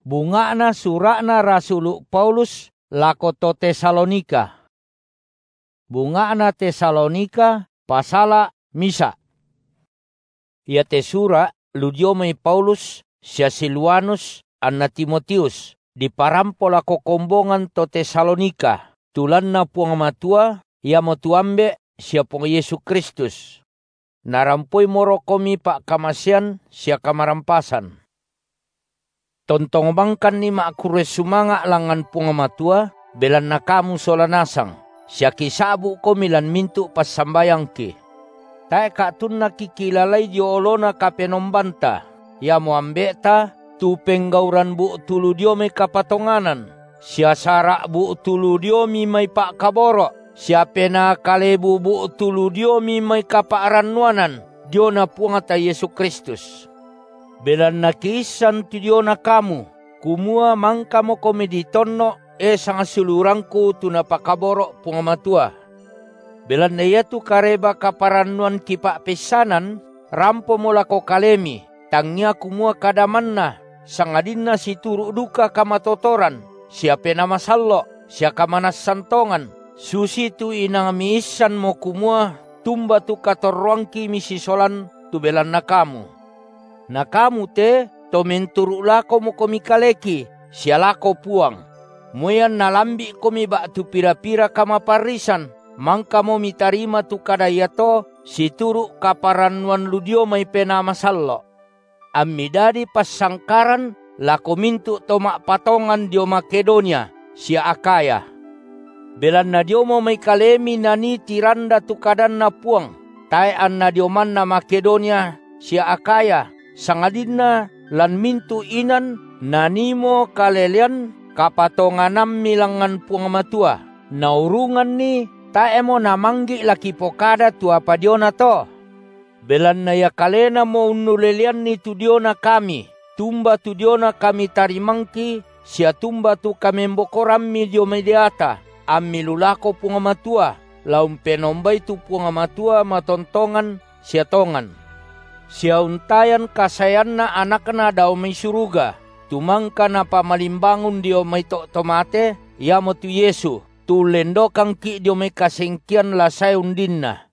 Bungana surakna Rasul Paulus lako to Tesalonika. Bungana Tesalonika pasala misa. Ia te sura ludiomai Paulus sia Silwanus anna Timotius di parampo lako kombongan to Tesalonika. Tulanna puang matua ia mo tuambe sia pong Yesus Kristus. Narampoi moro komi pak kamasian sia kamarampasan. Tontong bangkan ni makure sumanga langan punga matua belan na kamu sola nasang sia kisabu ko milan mintu pas sambayang ki. Tae katun na kikilalai diolona kapenombanta ya mo ambeta tu penggauran bu tulu diome kapatonganan sia sarak bu tulu diomi mai pak kaboro sia pena kalebu bu tulu diomi mai kapaarannuanan diona punga ta Yesus Kristus. Belan na kisan tu diona kamu, kumua mangka mo komeditonno sanga sulurangku tu napakaboro punga matua. Belan na iya tu kareba kaparannuan kipak pesanan, rampo molako kalemi, tangnya kumua kadamanna, sangadinna si turuk duka kamatotoran, siapa nama sallo, siapa manas santongan, susi tu inang miisan mo kumua, tumba tu katorwangki misi solan tu belan na kamu. Na kamu te to menturuk lako mo komi kaleki sialako puang. Moyan nalambi komi bak tu pira-pira kama parisan. Mangka mo mitarima tu kadaya to si turuk kaparanwan ludio may pena masallo. Amidadi pas sangkaran lako mintu to mak patongan dio Makedonia sia Akaya. Belan na dio mo may kalemi nani tiranda tu kadan na puang. Taean na dio man na Makedonia sia Akaya. Sangadinna lan mintu inan nanimo kalelian kapatonganam milangan puang matua. Naurungan ni taemo namanggi laki pokada tu apa diona to. Belan na ya kalena mo unulelian ni tu diona kami. Tumba tu diona kami tarimangki sia tumba tu kami mbokoram mi dio mediata. Ammi lulako puang matua. Laum penombai tu puang matua matontongan sia tongan. Sia untayan kasayan na anak na daw may suruga. Tumangka na pamalimbangun dio may tomate, yamo tu Yesu. Tu lendo kang ki dio may kasengkian lasay undin na.